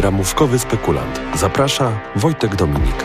Ramówkowy spekulant. Zaprasza Wojtek Dominik.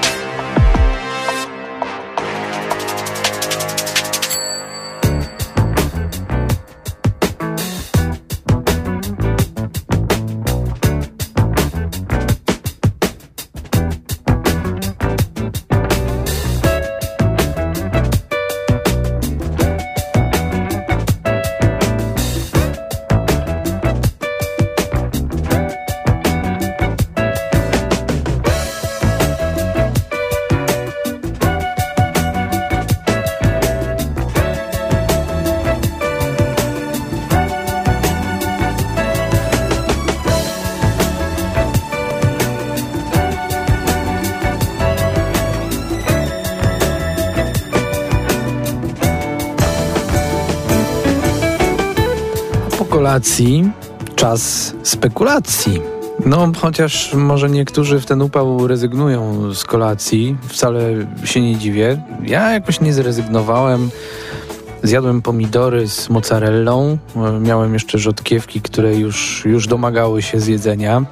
Czas spekulacji. No, chociaż może niektórzy w ten upał rezygnują z kolacji, wcale się nie dziwię. Ja jakoś nie zrezygnowałem. Zjadłem pomidory z mozzarellą. Miałem jeszcze rzodkiewki, które już domagały się zjedzenia.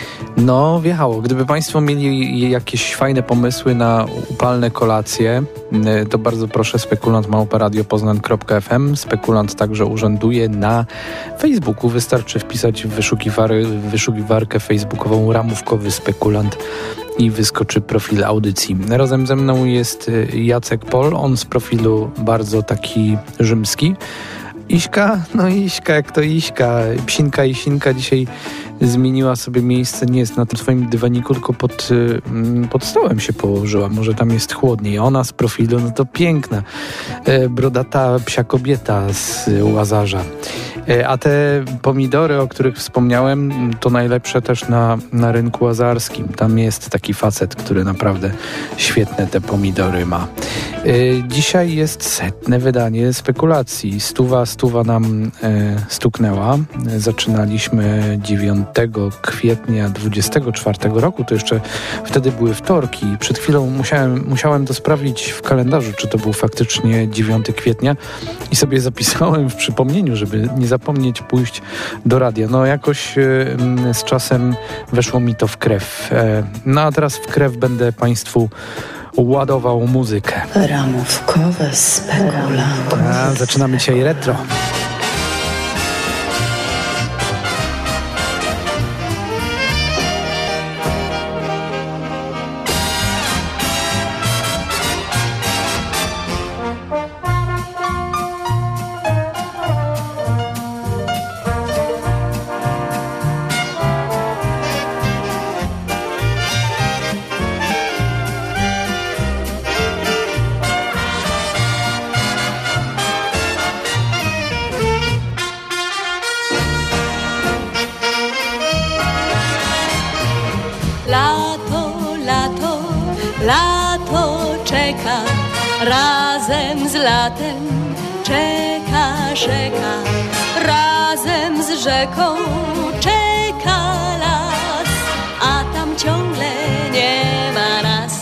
No, wjechało. Gdyby Państwo mieli jakieś fajne pomysły na upalne kolacje, to bardzo proszę, spekulant@radiopoznań.fm. Spekulant także urzęduje na Facebooku. Wystarczy wpisać w wyszukiwarkę facebookową Ramówkowy Spekulant i wyskoczy profil audycji. Razem ze mną jest Jacek Pol, on z profilu bardzo taki rzymski. Iśka? No Iśka, jak to Iśka. Psinka i Sinka dzisiaj zmieniła sobie miejsce, nie jest na tym swoim dywaniku, tylko pod stołem się położyła. Może tam jest chłodniej. Ona z profilu, no to piękna, brodata psia kobieta z Łazarza. A te pomidory, o których wspomniałem, to najlepsze też na rynku łazarskim. Tam jest taki facet, który naprawdę świetne te pomidory ma. Dzisiaj jest 100. wydanie spekulacji. Stuwa nam stuknęła. Zaczynaliśmy 9 kwietnia 24 roku. To jeszcze wtedy były wtorki. Przed chwilą musiałem to sprawdzić w kalendarzu, czy to był faktycznie 9 kwietnia i sobie zapisałem w przypomnieniu, żeby nie zapomnieć pójść do radia. No jakoś z czasem weszło mi to w krew. No a teraz w krew będę Państwu ładował muzykę. Ramówkowe spekulant. Zaczynamy dzisiaj retro. Lato czeka, razem z latem czeka rzeka, razem z rzeką czeka las, a tam ciągle nie ma nas.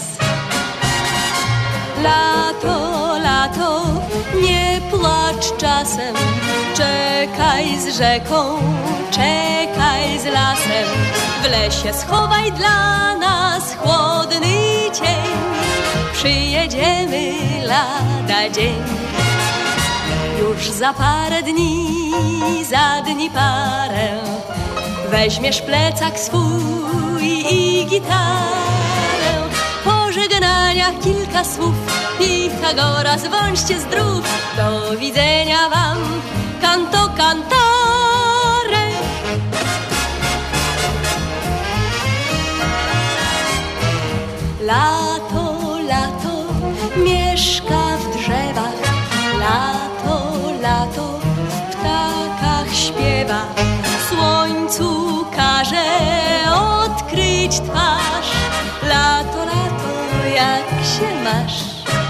Lato, lato, nie płacz czasem, czekaj z rzeką, czekaj z lasem. W lesie schowaj dla nas chłodny cień, przyjedziemy lada dzień. Już za parę dni, za dni parę, weźmiesz plecak swój i gitarę. Pożegnania kilka słów, Pitagora, bądźcie zdrów. Do widzenia wam, canto cantare. Lato, lato, mieszka w drzewach. Lato, lato, w ptakach śpiewa. Słońcu każe odkryć twarz. Lato, lato, jak się masz?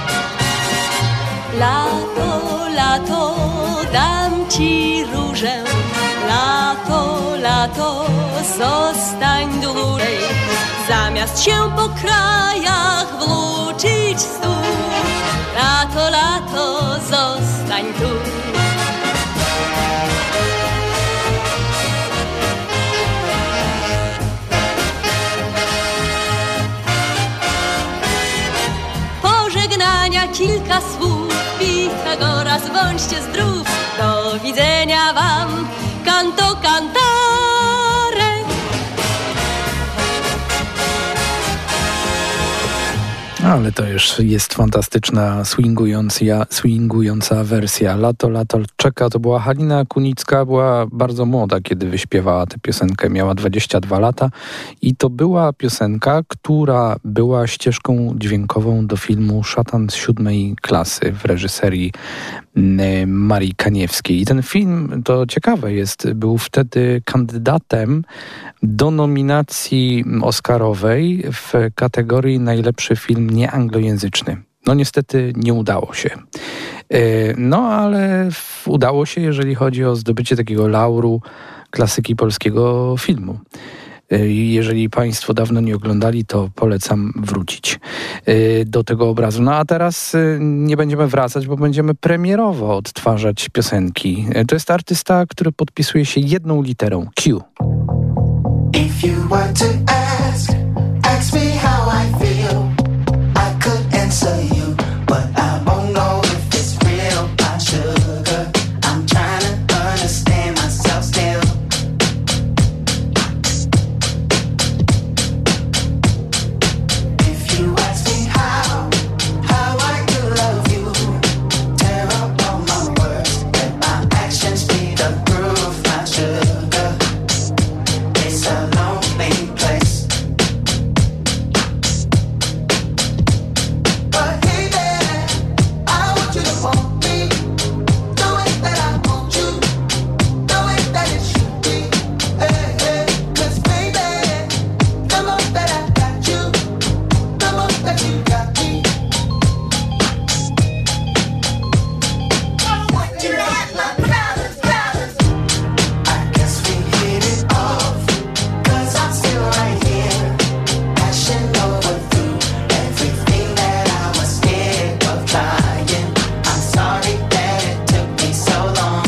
Lato, lato, dam ci różę. Lato, lato, zostań dłużej. Zamiast się po krajach włóczyć stu, lato, lato, zostań tu. kilka słów. Pitagoras, bądźcie zdrów. Do widzenia wam, canto cantare. Ale to już jest fantastyczna, swingująca wersja. Lato czeka. To była Halina Kunicka, była bardzo młoda, kiedy wyśpiewała tę piosenkę. Miała 22 lata i to była piosenka, która była ścieżką dźwiękową do filmu Szatan z 7. klasy w reżyserii Marii Kaniewskiej. I ten film, to ciekawe jest, był wtedy kandydatem do nominacji oscarowej w kategorii najlepszy film nieanglojęzyczny. No niestety nie udało się. No ale udało się, jeżeli chodzi o zdobycie takiego lauru klasyki polskiego filmu. Jeżeli Państwo dawno nie oglądali, to polecam wrócić do tego obrazu. No a teraz nie będziemy wracać, bo będziemy premierowo odtwarzać piosenki. To jest artysta, który podpisuje się jedną literą. Q. If you were to ask me how I feel, I could answer you, but I won't know if it's real. My sugar, I'm trying to understand myself still. If you ask me how I could love you, tear up all my words, let my actions be the proof. My sugar, it's a lonely place. But hey there, I want you to want me the way that I want you, the way that it should be. Hey, hey, 'cause baby, the more that I got you, the more that you got me. You like my problems. I guess we hit it off, 'cause I'm still right here. Passion overthrew everything that I was scared of trying. I'm sorry that it took me so long.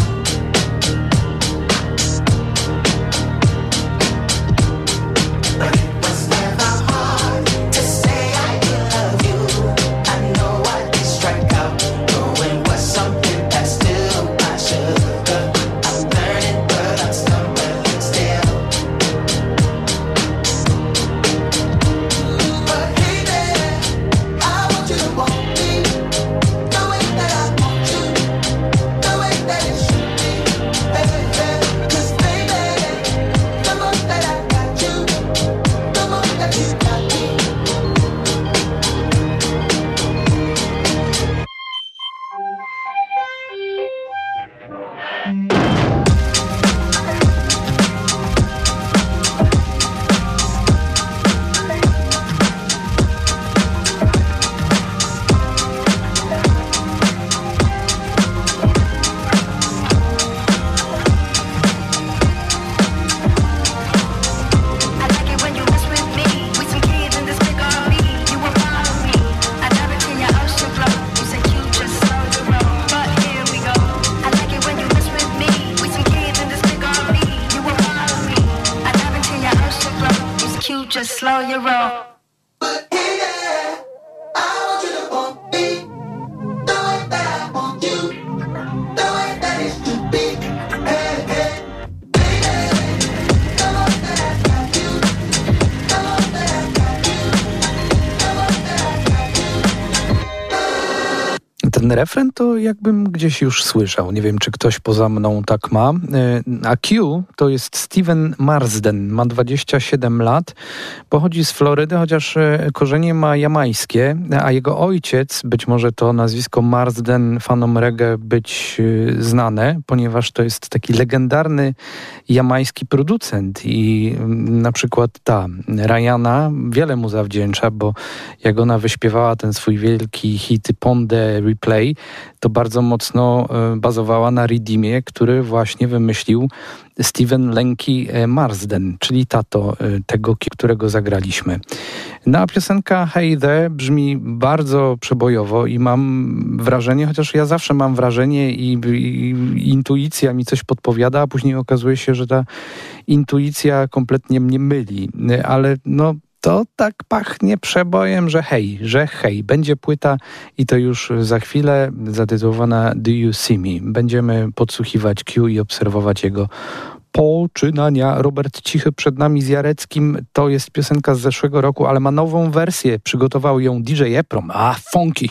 But it was never hard to say I did love you. I know I did strike out, knowing was something that's still my sugar. I'm learning, but I'm stumbling still. But hey there, I want you to want me the way that I want you, the way that it should be. Hey, hey, 'cause baby, the more that I got you, the more that you got me. I like it when you mess with me. We some kids in this big RV. You were follow me. I dive into your ocean flow. You say cute, just slow the roll. But here we go. I like it when you mess with me. We some kids in this big RV. You were follow me. I dive into your ocean flow. You say cute, just slow your roll. But hey there, I want you to want me the way that I want you, the way that it should be. Hey, hey, baby, the more that I got you, the more that I got you, the more that I got you. Ten refren to jakbym gdzieś już słyszał. Nie wiem, czy ktoś poza mną tak ma. A Q to jest Steven Marsden. Ma 27 lat. Pochodzi z Florydy, chociaż korzenie ma jamajskie. A jego ojciec, być może to nazwisko Marsden fanom reggae być znane, ponieważ to jest taki legendarny jamajski producent. I na przykład ta Rihanna wiele mu zawdzięcza, bo jak ona wyśpiewała ten swój wielki hit Ponde Replay, to bardzo mocno bazowała na ridimie, który właśnie wymyślił Steven Lenki Marsden, czyli tato tego, którego zagraliśmy. No a piosenka Hey There brzmi bardzo przebojowo i mam wrażenie, chociaż ja zawsze mam wrażenie i intuicja mi coś podpowiada, a później okazuje się, że ta intuicja kompletnie mnie myli. Ale no to tak pachnie przebojem, że hej, będzie płyta i to już za chwilę, zatytułowana Do You See Me. Będziemy podsłuchiwać Q i obserwować jego poczynania. Robert Cichy przed nami z Jareckim. To jest piosenka z zeszłego roku, ale ma nową wersję. Przygotował ją DJ Eprom. Funky.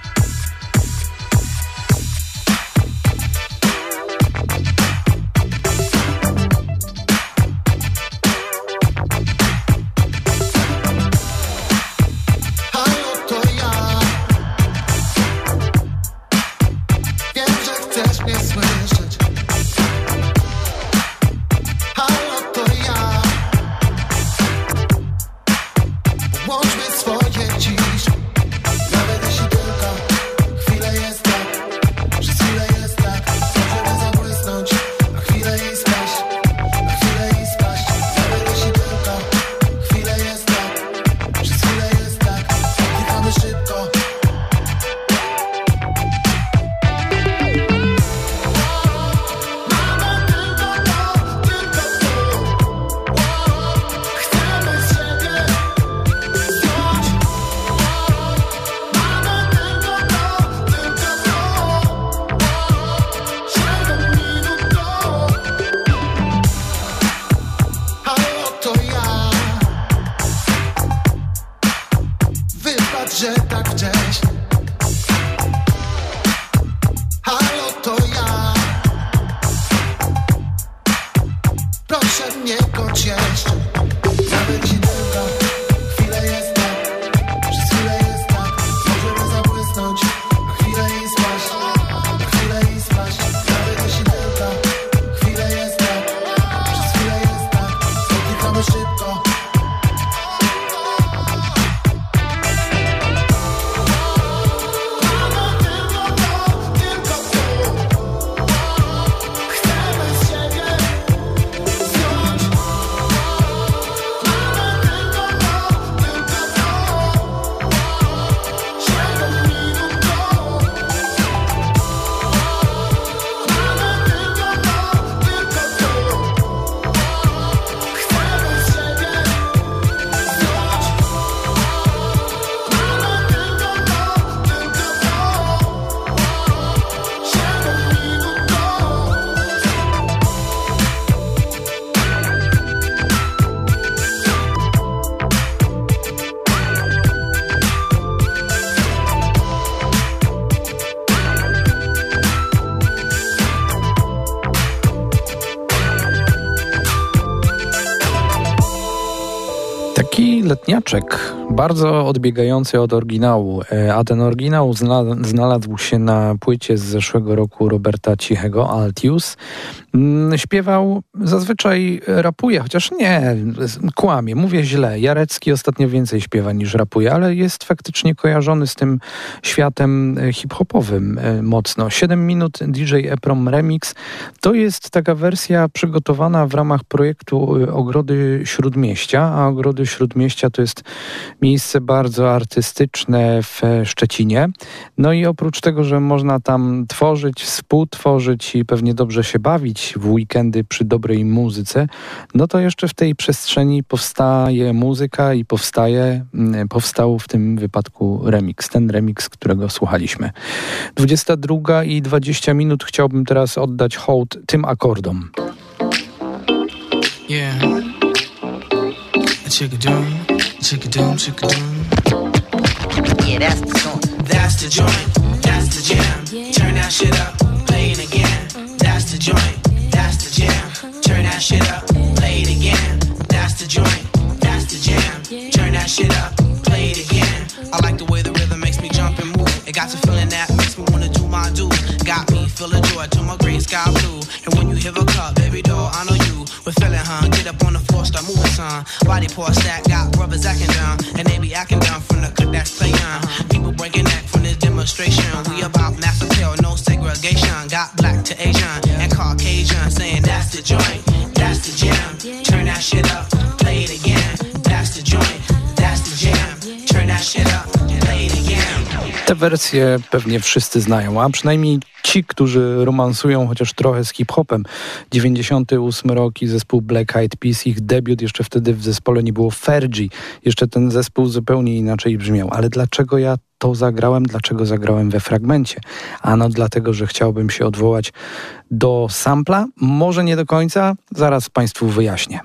Letniaczek, bardzo odbiegający od oryginału, a ten oryginał znalazł się na płycie z zeszłego roku Roberta Cichego, Altius. Śpiewał, zazwyczaj rapuje, chociaż nie, kłamie, mówię źle. Jarecki ostatnio więcej śpiewa niż rapuje, ale jest faktycznie kojarzony z tym światem hip-hopowym mocno. 7 minut DJ Eprom Remix to jest taka wersja przygotowana w ramach projektu Ogrody Śródmieścia, a Ogrody Śródmieścia to jest miejsce bardzo artystyczne w Szczecinie. No i oprócz tego, że można tam tworzyć, współtworzyć i pewnie dobrze się bawić w weekendy przy dobrej muzyce, no to jeszcze w tej przestrzeni powstaje muzyka i powstał w tym wypadku remix, ten remix, którego słuchaliśmy. 22:20 chciałbym teraz oddać hołd tym akordom. Yeah. Chickadoom, chickadoom, chickadoom. Yeah, that's the song. That's the joint, that's the jam. Turn that shit up, play it again. That's the joint, that's the jam. Turn that shit up, play it again. That's the joint, that's the jam. Turn that shit up, play it again. I like the way the rhythm makes me jump and move. It got the feeling that makes me wanna do my do. Got me feeling joy to my gray sky blue. And when you hear a cup, baby doll, I know you. We're feeling, huh? Get up on the floor, start moving, son. Body part stack, got brothers acting down. And they be acting down from the cut that's playing. People breaking neck from this demonstration. We about mass appeal, no segregation. Got black to Asian and Caucasian. Saying that's the joint, that's the jam. Turn that shit up, play it again. That's the joint, that's the jam. Turn that shit up, play it again. Te wersje pewnie wszyscy znają, a przynajmniej ci, którzy romansują chociaż trochę z hip-hopem. 98 rok i zespół Black Eyed Peas, ich debiut, jeszcze wtedy w zespole nie było Fergie. Jeszcze ten zespół zupełnie inaczej brzmiał. Ale dlaczego ja to zagrałem? Dlaczego zagrałem we fragmencie? Ano dlatego, że chciałbym się odwołać do sampla. Może nie do końca, zaraz Państwu wyjaśnię.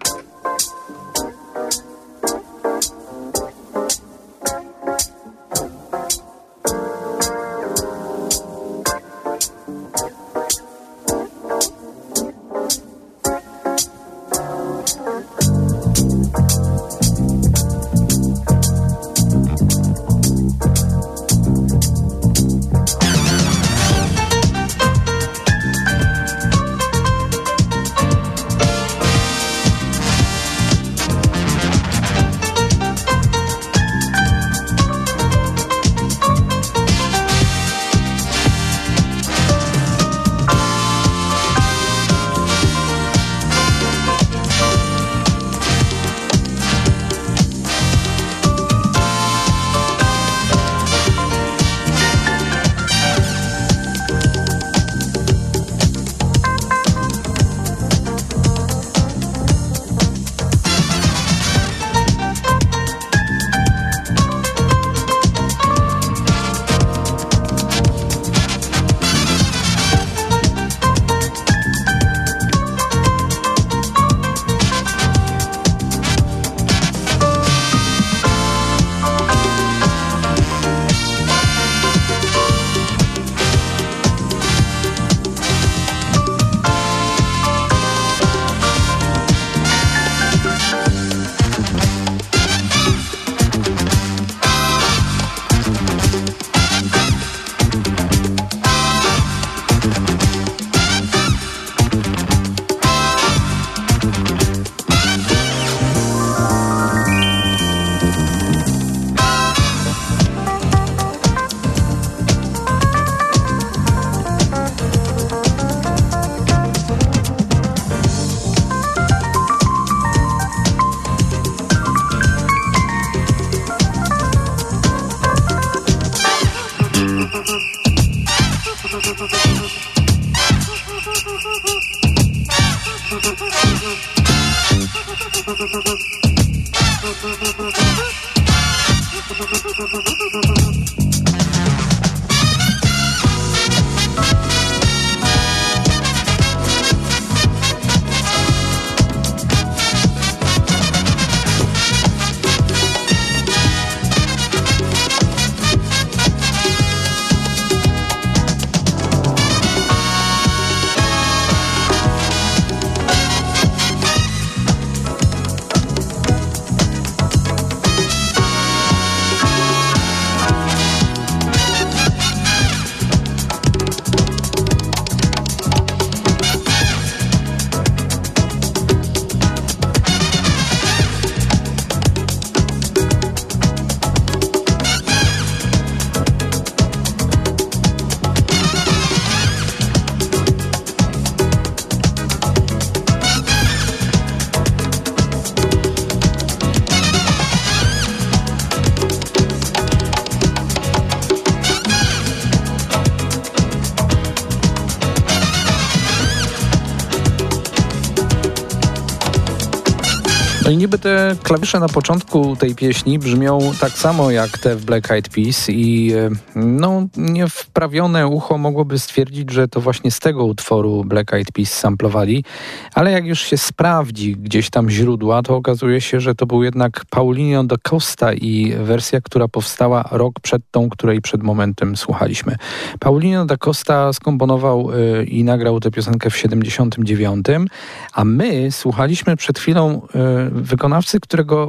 No i niby te klawisze na początku tej pieśni brzmią tak samo jak te w Black Eyed Peas i no niewprawione ucho mogłoby stwierdzić, że to właśnie z tego utworu Black Eyed Peas samplowali, ale jak już się sprawdzi gdzieś tam źródła, to okazuje się, że to był jednak Paulinho da Costa i wersja, która powstała rok przed tą, której przed momentem słuchaliśmy. Paulinho da Costa skomponował i nagrał tę piosenkę w 79, a my słuchaliśmy przed chwilą wykonawcy, którego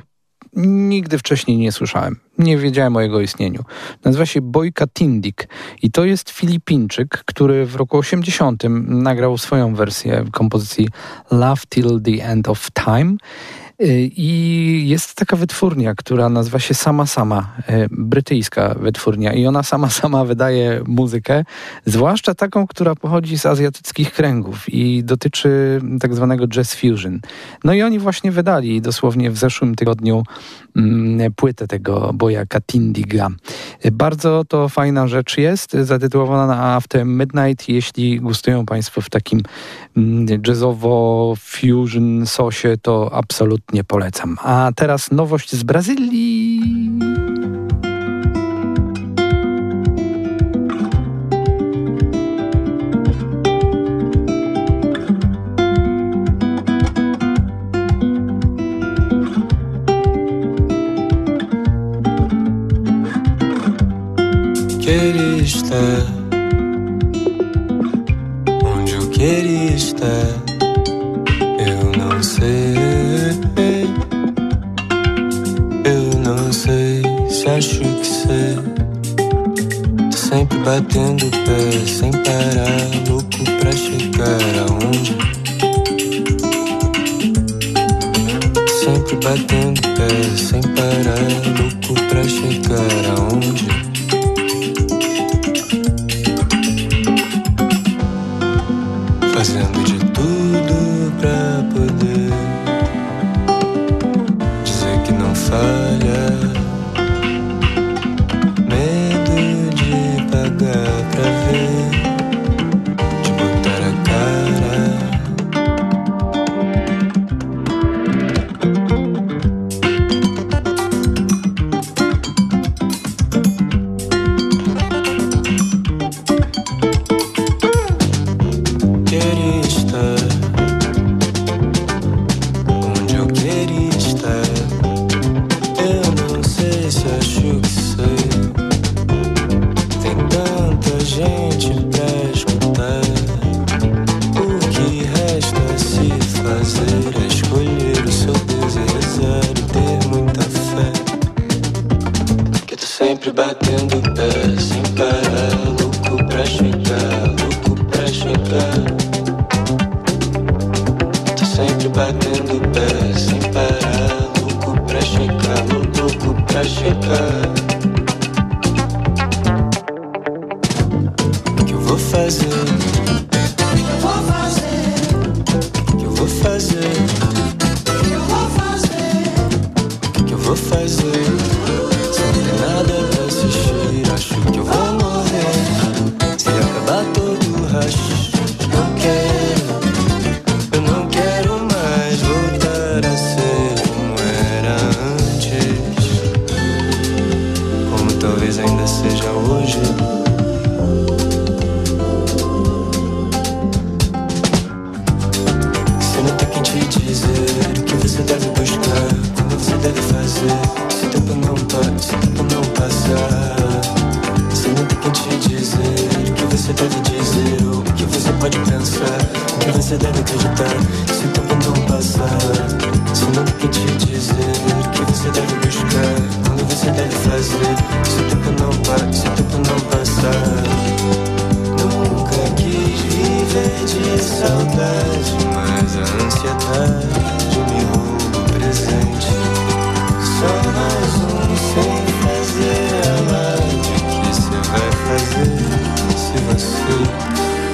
nigdy wcześniej nie słyszałem. Nie wiedziałem o jego istnieniu. Nazywa się Boyka Tindik i to jest Filipińczyk, który w roku 80 nagrał swoją wersję kompozycji Love Till the End of Time. I jest taka wytwórnia, która nazywa się Sama, brytyjska wytwórnia i ona sama wydaje muzykę, zwłaszcza taką, która pochodzi z azjatyckich kręgów i dotyczy tak zwanego jazz fusion. No i oni właśnie wydali dosłownie w zeszłym tygodniu płytę tego Boyaka Tindiga. Bardzo to fajna rzecz jest, zatytułowana After Midnight. Jeśli gustują Państwo w takim jazzowo-fusion sosie, to absolutnie polecam. A teraz nowość z Brazylii. Queria estar onde eu queria estar. Eu não sei se acho que sei. Tô sempre batendo o pé sem parar, louco pra chegar aonde. Sempre batendo o pé sem parar, louco pra chegar aonde. Fazendo de tudo pra poder dizer que não falha. Medo de pagar pra ver, de botar a cara. Queria estar onde eu queria estar. Eu não sei se acho que sei. Tem tanta gente pra escutar. O que resta é se fazer, é escolher o seu Deus e rezar e ter muita fé. Que tô sempre batendo o pé sem parar, louco pra chegar, louco pra chegar. Sempre batendo o pé sem parar, louco pra chegar, louco pra chegar. O que eu vou fazer? O que eu vou fazer? O que eu vou fazer? O que eu vou fazer? O que eu vou fazer? Se não tem nada pra assistir, acho que eu vou morrer. Se acabar todo o racho, não quero. Talvez ainda seja hoje. Se não tem quem te dizer o que você deve buscar, quando você deve fazer, se o tempo não passar. Se não tem quem te dizer o que você deve dizer, ou o que você pode pensar, o que você deve acreditar, se o tempo não passar. Se não tem quem te dizer o que você deve buscar, quando você deve fazer, se o tempo não passar. Nunca quis viver de saudade, mas a ansiedade me rouba o presente. Só mais sem fazer alarde. O que você vai fazer se você...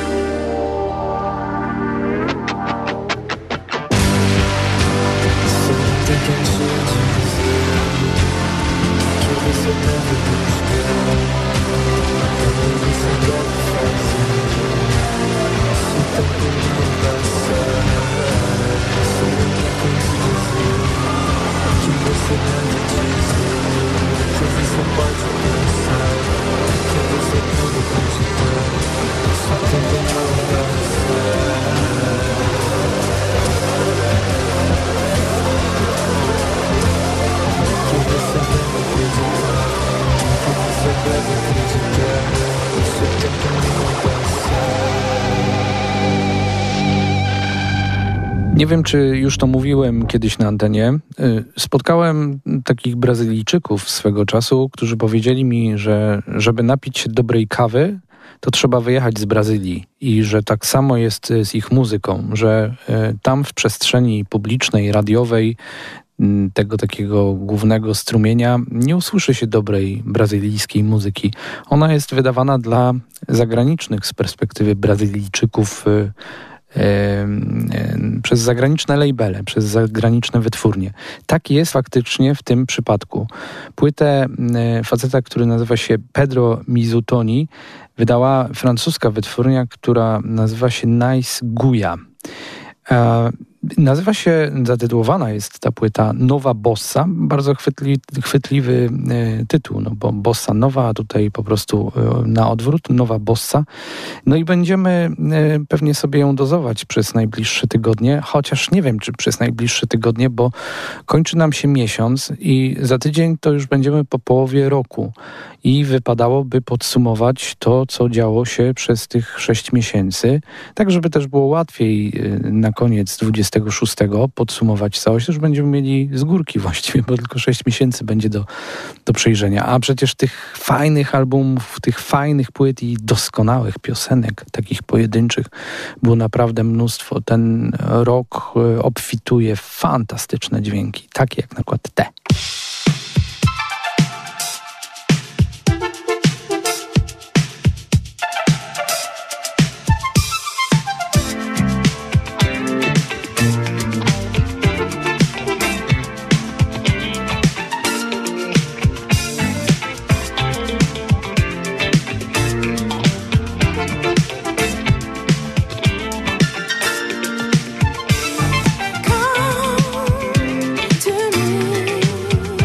Nie wiem, czy już to mówiłem kiedyś na antenie. Spotkałem takich Brazylijczyków swego czasu, którzy powiedzieli mi, że żeby napić się dobrej kawy, to trzeba wyjechać z Brazylii i że tak samo jest z ich muzyką, że tam w przestrzeni publicznej, radiowej, tego takiego głównego strumienia nie usłyszy się dobrej brazylijskiej muzyki. Ona jest wydawana dla zagranicznych z perspektywy Brazylijczyków przez zagraniczne labele, przez zagraniczne wytwórnie. Tak jest faktycznie w tym przypadku. Płytę faceta, który nazywa się Pedro Mizutoni, wydała francuska wytwórnia, która nazywa się Nice Guya. Zatytułowana jest ta płyta Nowa Bossa, bardzo chwytliwy tytuł, no bo Bossa Nowa, a tutaj po prostu na odwrót, Nowa Bossa. No i będziemy pewnie sobie ją dozować przez najbliższe tygodnie, chociaż nie wiem, czy przez najbliższe tygodnie, bo kończy nam się miesiąc i za tydzień to już będziemy po połowie roku i wypadałoby podsumować to, co działo się przez tych 6 miesięcy, tak żeby też było łatwiej na koniec 26 podsumować całość. Już będziemy mieli z górki właściwie, bo tylko 6 miesięcy będzie do przejrzenia. A przecież tych fajnych albumów, tych fajnych płyt i doskonałych piosenek, takich pojedynczych, było naprawdę mnóstwo. Ten rok obfituje w fantastyczne dźwięki, takie jak na przykład te. Come to me.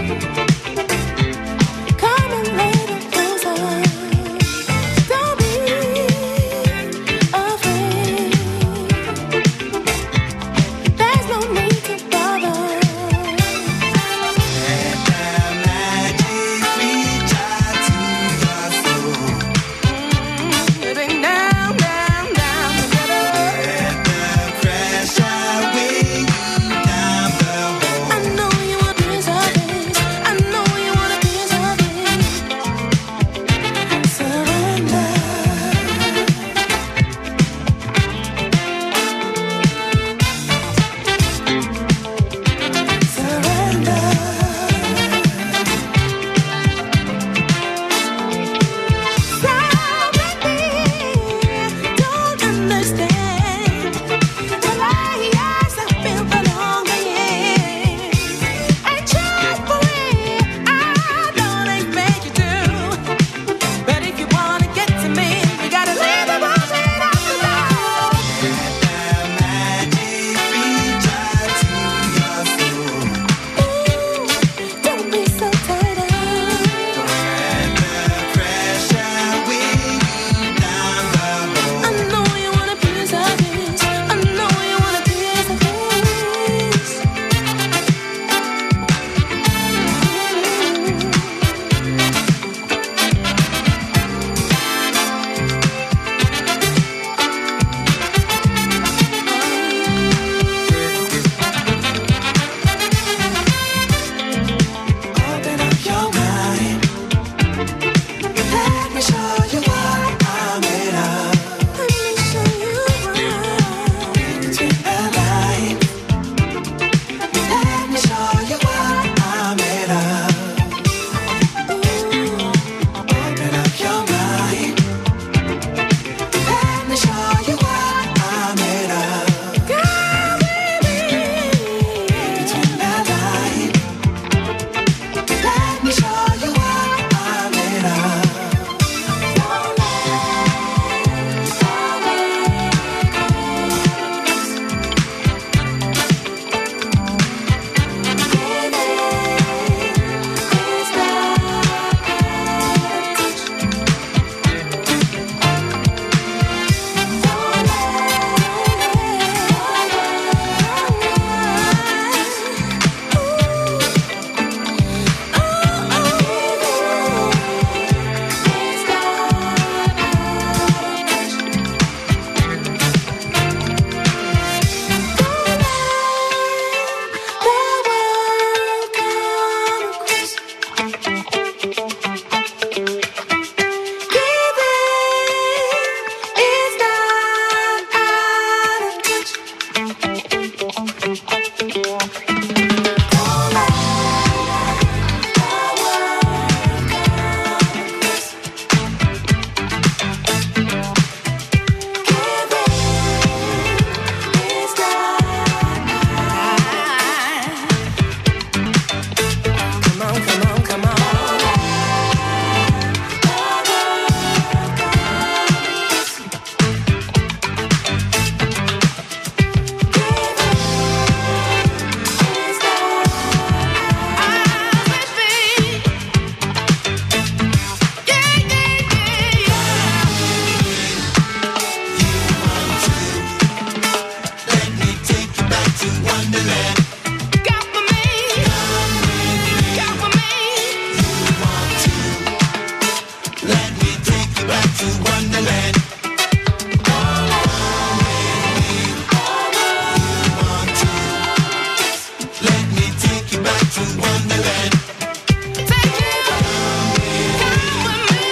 to Wonderland. Take you, come with me.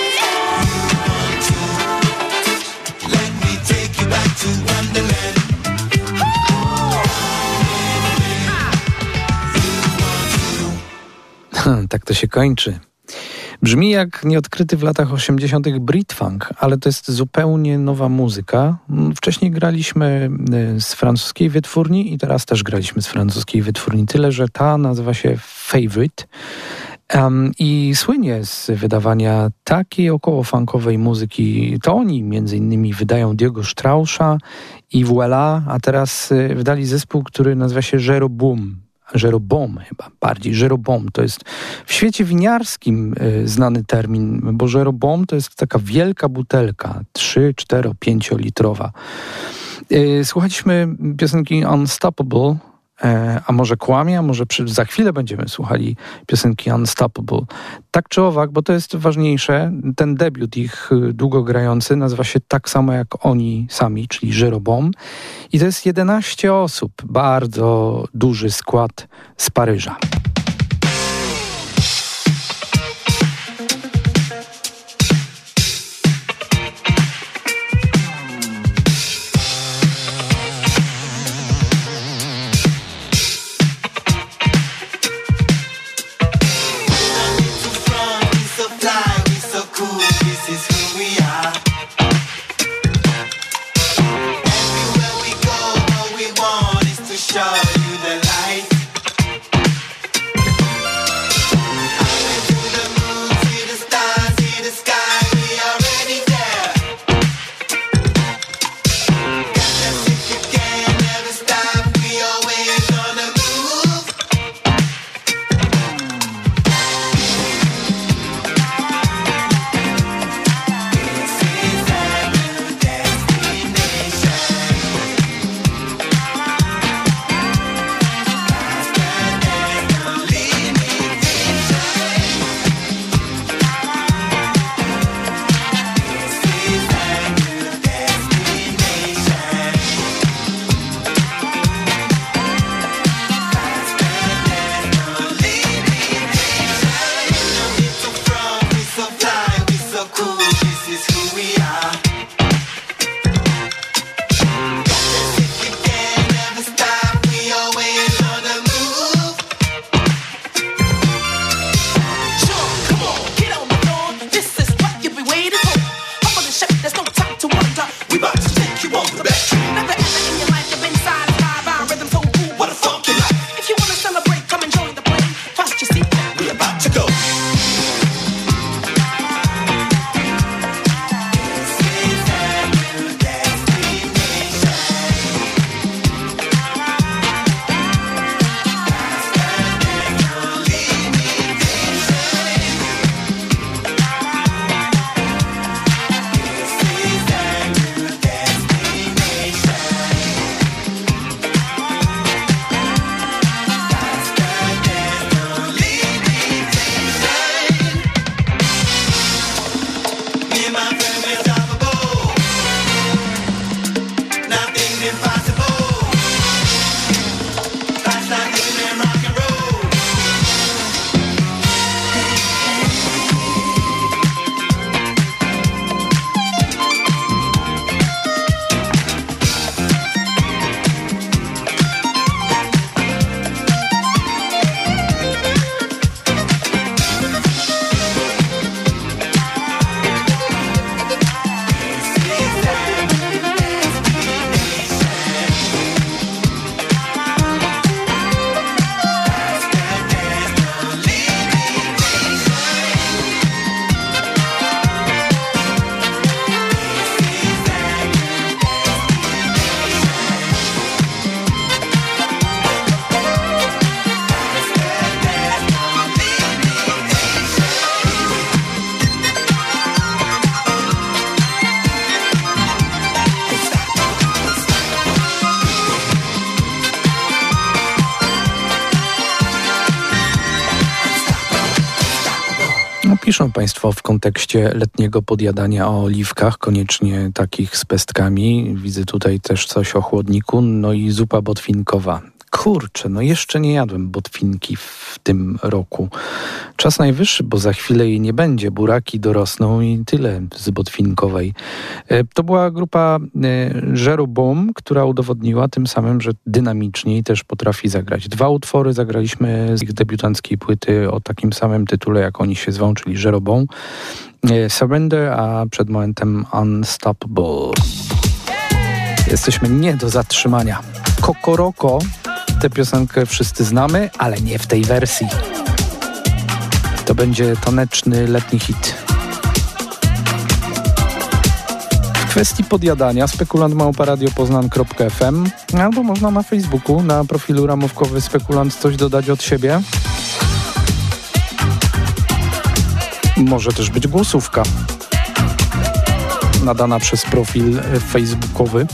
Let me take you back to Wonderland. Tak to się kończy. Brzmi jak nieodkryty w latach 80. Britfunk, ale to jest zupełnie nowa muzyka. Wcześniej graliśmy z francuskiej wytwórni i teraz też graliśmy z francuskiej wytwórni, tyle że ta nazywa się Favorite i słynie z wydawania takiej około-funkowej muzyki. To oni między innymi wydają Diego Straussa i Voilà, a teraz wydali zespół, który nazywa się Jeroboam chyba, bardziej Jeroboam. To jest w świecie winiarskim znany termin, bo Jeroboam to jest taka wielka butelka, 3, 4, 5 litrowa. Słuchaliśmy piosenki Unstoppable, a może kłamie, a może za chwilę będziemy słuchali piosenki Unstoppable. Tak czy owak, bo to jest ważniejsze, ten debiut ich długo grający nazywa się tak samo jak oni sami, czyli Jeroboam. I to jest 11 osób, bardzo duży skład z Paryża. Piszą Państwo w kontekście letniego podjadania o oliwkach, koniecznie takich z pestkami. Widzę tutaj też coś o chłodniku, no i zupa botwinkowa. Kurczę, no jeszcze nie jadłem botwinki w tym roku. Czas najwyższy, bo za chwilę jej nie będzie. Buraki dorosną i tyle z botwinkowej. To była grupa Jeroboam, która udowodniła tym samym, że dynamiczniej też potrafi zagrać. 2 utwory zagraliśmy z ich debiutanckiej płyty o takim samym tytule, jak oni się zwą, czyli Jeroboam. Surrender, a przed momentem Unstoppable. Jesteśmy nie do zatrzymania. Kokoroko, tę piosenkę wszyscy znamy, ale nie w tej wersji. To będzie taneczny letni hit. W kwestii podjadania spekulant@radiopoznan.fm albo można na Facebooku, na profilu ramówkowy Spekulant coś dodać od siebie. Może też być głosówka nadana przez profil facebookowy.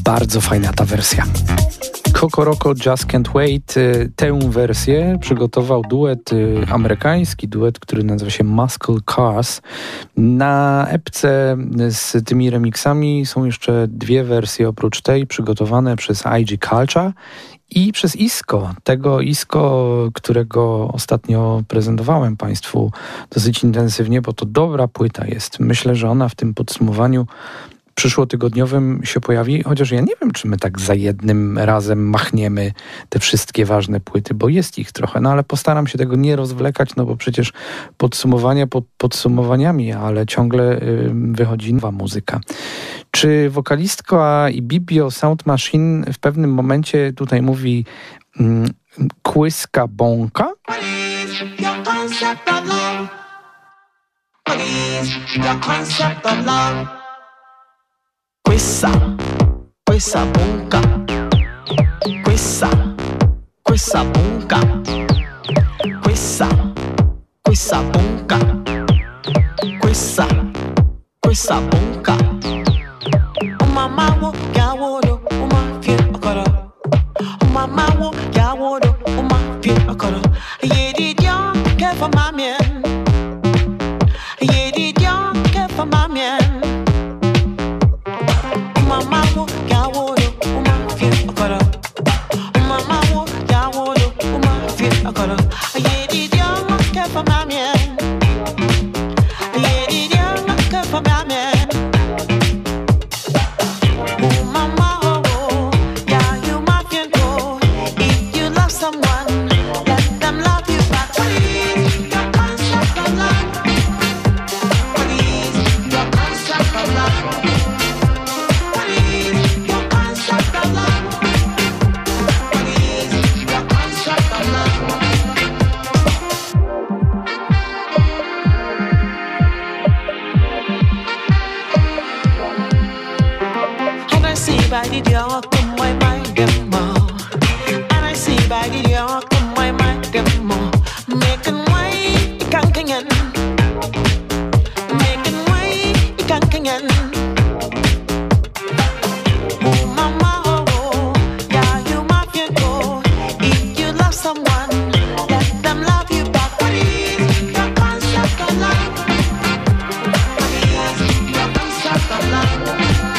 Bardzo fajna ta wersja. Kokoroko Just Can't Wait. Tę wersję przygotował duet, amerykański duet, który nazywa się Muscle Cars. Na epce z tymi remixami są jeszcze dwie wersje oprócz tej przygotowane przez IG Culture i przez Isco. Tego Isco, którego ostatnio prezentowałem Państwu dosyć intensywnie, bo to dobra płyta jest. Myślę, że ona w tym podsumowaniu przyszłotygodniowym się pojawi, chociaż ja nie wiem, czy my tak za jednym razem machniemy te wszystkie ważne płyty, bo jest ich trochę, no ale postaram się tego nie rozwlekać, no bo przecież podsumowania pod podsumowaniami, ale ciągle wychodzi nowa muzyka. Czy wokalistka i Bibio Sound Machine w pewnym momencie tutaj mówi kłyska bąka? Questa bunga, questa bunga, questa bunga, questa bunga. Mama wo ya wodo, uma fi akara. Mama wo ya wodo, uma fi akara. Yedi dia ke fa mamien, yedi dia ke fa mamien. Mama wo ya wodo, uma fi akara. Mama wo ya wodo, uma fi akara. Yedi dia ke fa mamien, yedi dia ke fa mamien. By the door, come my mind them more. And I see by the door, come my mind them more. Making way, you can't get. Making way, you can't get. Oh mama, oh, yeah, you might be go. If you love someone, let them love you back. Please, your concept of love. Please, your concept of love.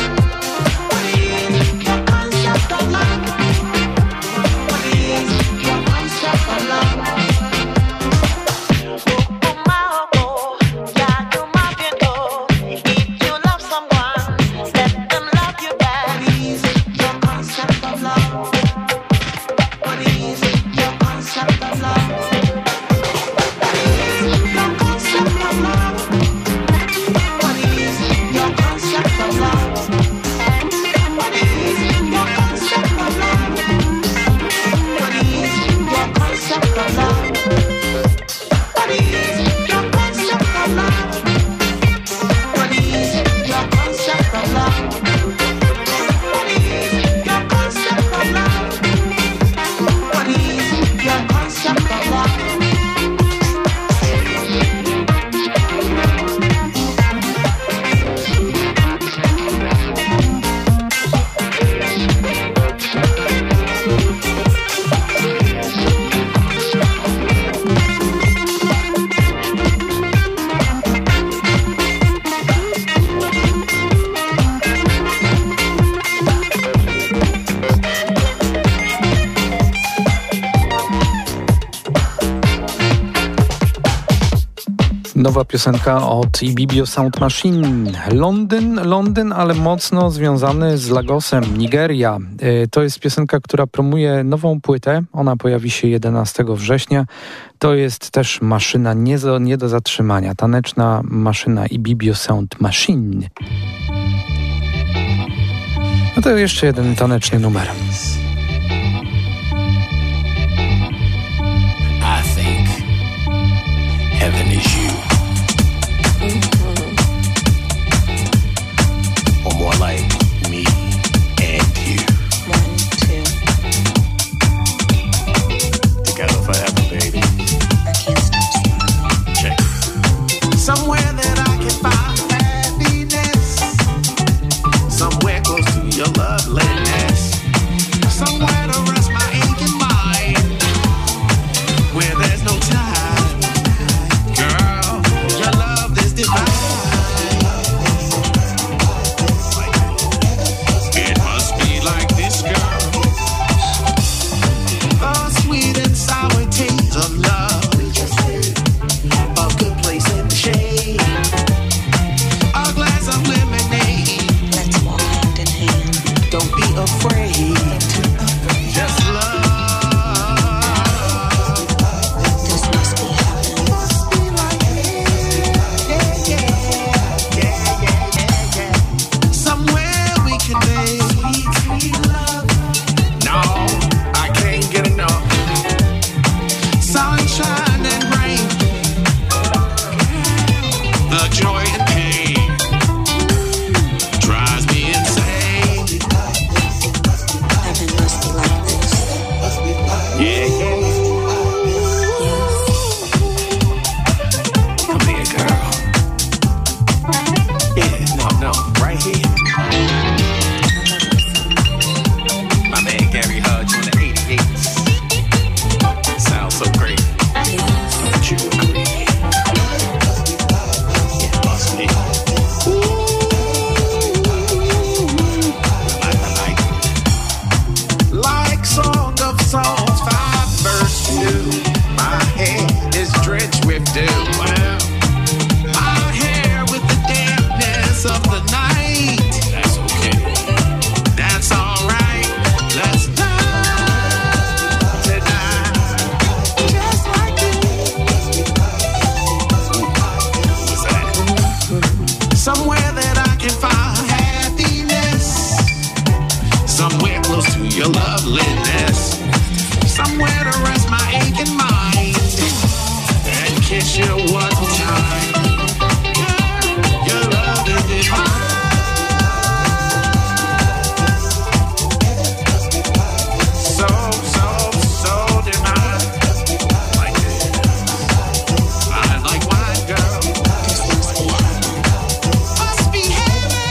Nowa piosenka od Ibibio Sound Machine. Londyn, ale mocno związany z Lagosem, Nigeria. To jest piosenka, która promuje nową płytę. Ona pojawi się 11 września. To jest też maszyna nie do zatrzymania. Taneczna maszyna Ibibio Sound Machine. No to jeszcze jeden taneczny numer. I think heaven is you. Or more like me and you. 1, 2. Together forever, baby. I can't stop smiling. Check. Somewhere that I can find happiness. Somewhere close to your love, let the joy and pain drives me insane. Heaven must be like this. Yeah, yeah. Come here, girl. Yeah, no, right here. My man Gary Hudge on the 88s. Sounds so great. Don't you agree? Yeah, must be. Like Song of Songs 5 verse 2, my head is drenched with dew. Well, my hair with the dampness of the night. That's okay. That's alright. Let's dance tonight. Just like this. What's that? Somewhere that I can find happiness. Somewhere close to your loveliness. Somewhere to rest my aching mind. And kiss you one more time. Your love is divine. So divine. Like this. Fine like wine, girl. This must be heaven. Must be heaven.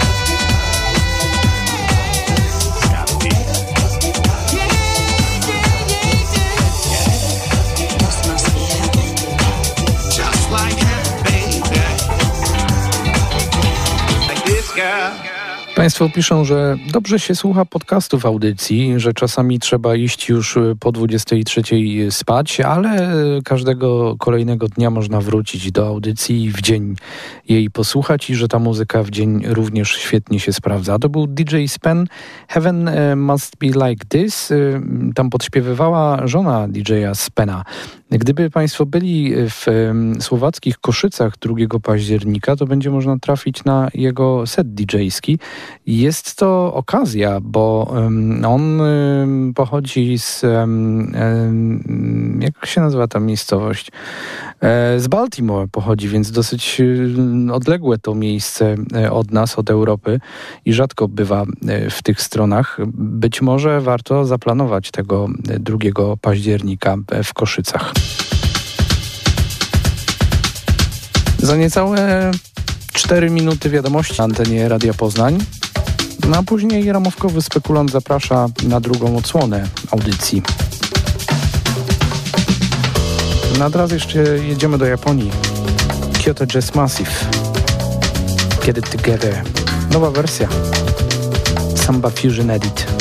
It's gotta be. Yeah. This must be heaven. Just like heaven, baby. Like this girl. Państwo piszą, że dobrze się słucha podcastów audycji, że czasami trzeba iść już po 23 spać, ale każdego kolejnego dnia można wrócić do audycji i w dzień jej posłuchać i że ta muzyka w dzień również świetnie się sprawdza. To był DJ Spen, Heaven Must Be Like This. Tam podśpiewywała żona DJ-a Spena. Gdyby Państwo byli w słowackich Koszycach 2 października, to będzie można trafić na jego set DJ-ski. Jest to okazja, bo on pochodzi z... jak się nazywa ta miejscowość? Z Baltimore pochodzi, więc dosyć odległe to miejsce od nas, od Europy i rzadko bywa w tych stronach. Być może warto zaplanować tego 2 października w Koszycach. Za niecałe 4 minuty wiadomości na antenie Radia Poznań. No a później ramówkowy spekulant zaprasza na drugą odsłonę audycji. No a teraz jeszcze jedziemy do Japonii. Kyoto Jazz Massive. Get It Together. Nowa wersja. Samba Fusion Edit.